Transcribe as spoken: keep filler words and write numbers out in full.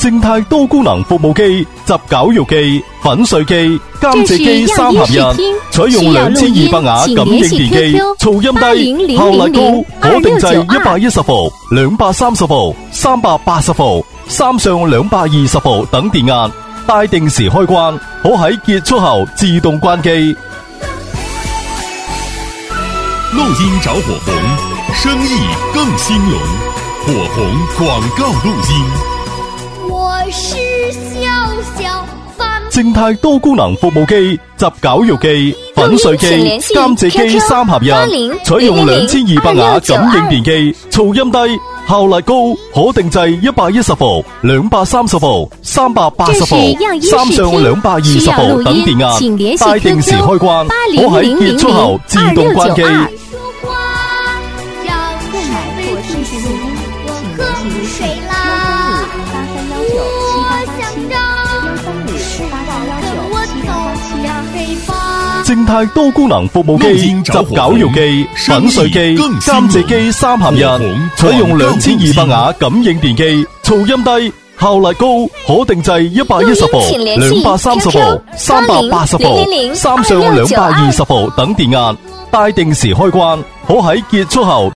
正泰多功能服務機、集絞肉機、粉碎機、監製機三合一，採用兩千二百瓦感應電機，噪音低，效率高，可定制一百一十伏、兩百三十伏、三百八十伏、三上兩百二十伏等電壓，帶定時開關，可喺結束後自動關機。 錄音找火紅，生意更興隆。火紅廣告錄音。 我是小小凡。 正泰多功能服務機、集絞肉機、粉碎機、監製機三合一，採用兩千二百瓦感應電機，噪音低，效率高，可定制一百一十伏、兩百三十伏、三百八十伏、三上兩百二十伏等電壓，帶定時開關，可喺結束後自動關機。正泰多功能服務機、集絞肉機、粉碎機、監製機三合一，採用兩千二百瓦感應電機，噪音低，效率高，可定制一百一十伏、兩百三十伏、三百八十伏、三上兩百二十伏等電壓，帶定時開關，可喺結束後